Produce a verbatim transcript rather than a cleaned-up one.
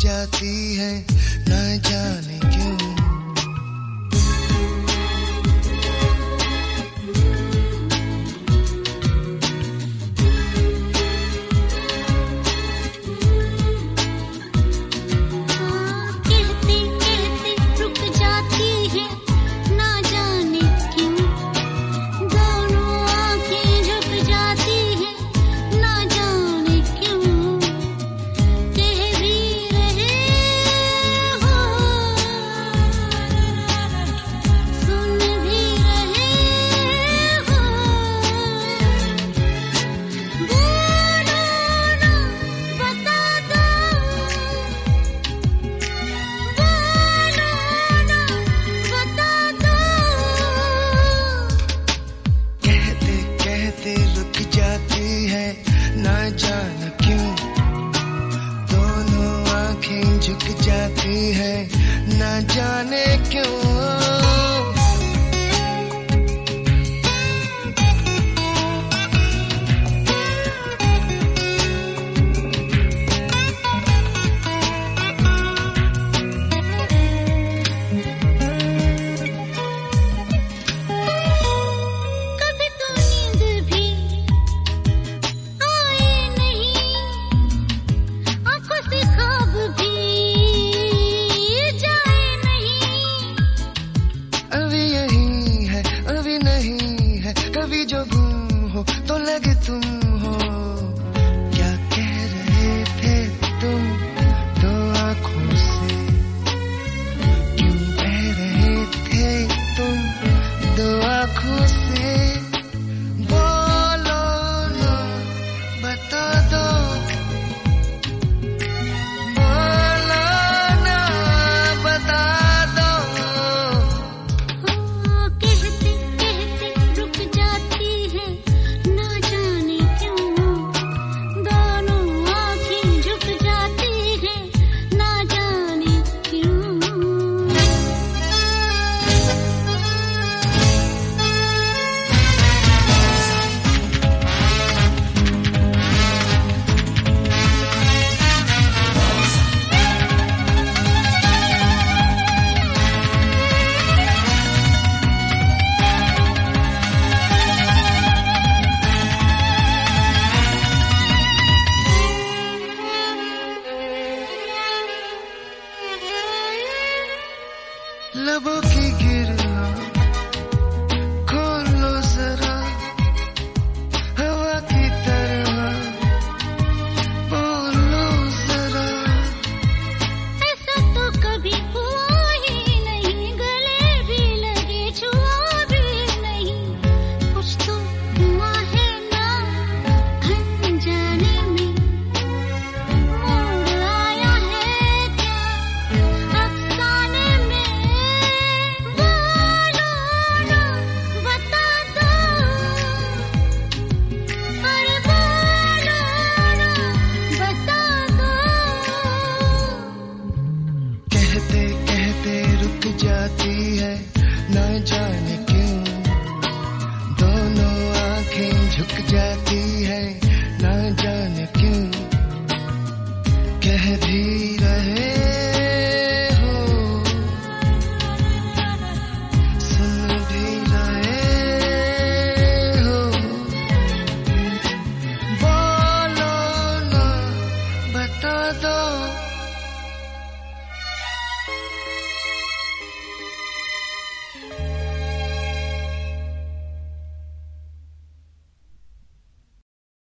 जाती है न जाने क्यों। जाने क्यों दोनों आंखें झुक जाती है न जाने क्यों। कभी जो गुम हो तो लगे तुम हो, क्या कह रहे थे तुम दो आंखों से, क्यों कह रहे थे तुम दो आंखों से, बोलो ना बता दो, बोलो ना बता दो। लबों की गिरना खोलो जरा, हवा की तरह बोलो जरा। ऐसा तो कभी हुआ ही नहीं, गले भी लगे छुआ भी नहीं, कुछ तो हुआ है ना अनजाने में, मोड़ आया है क्या अफसाने में। कहते कहते रुक जाती है न जाने क्यों, दोनों आंखें झुक जाती है न जाने क्यों। कह भी रहे हो सुन भी रहे हो, बोलो ना बता दो।